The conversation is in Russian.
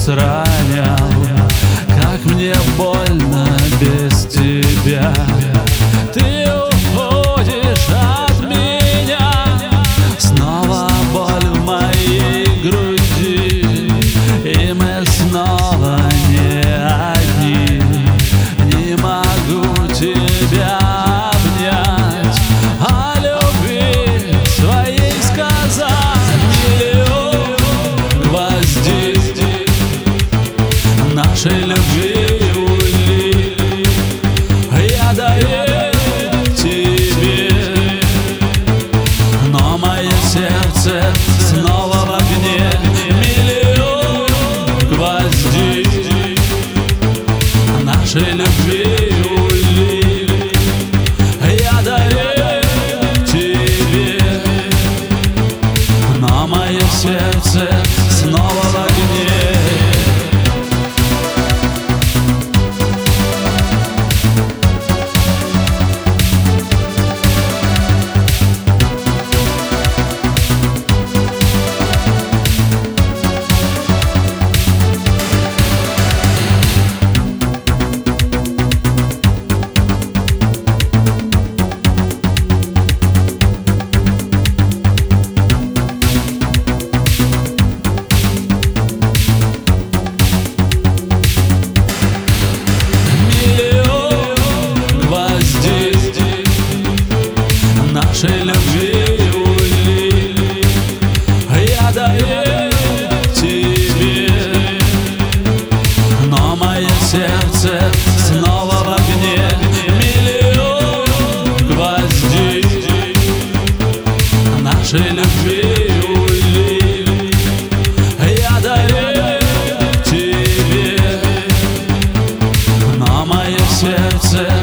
ранил, как мне больно без тебя. Ты уходишь от меня, снова боль в моей груди, и мы снова не одни. Не могу тебя обнять, о любви своей сказать. Миллион гвоздей нашей любви улик я даю тебе, но мое сердце снова в огне. Миллион гвоздей нашей любви улик я даю тебе, но мое сердце снова в огне. Нашей любви улик я даю тебе, но мое сердце снова в огне. Миллион гвоздей нашей любви улик я даю тебе, но мое сердце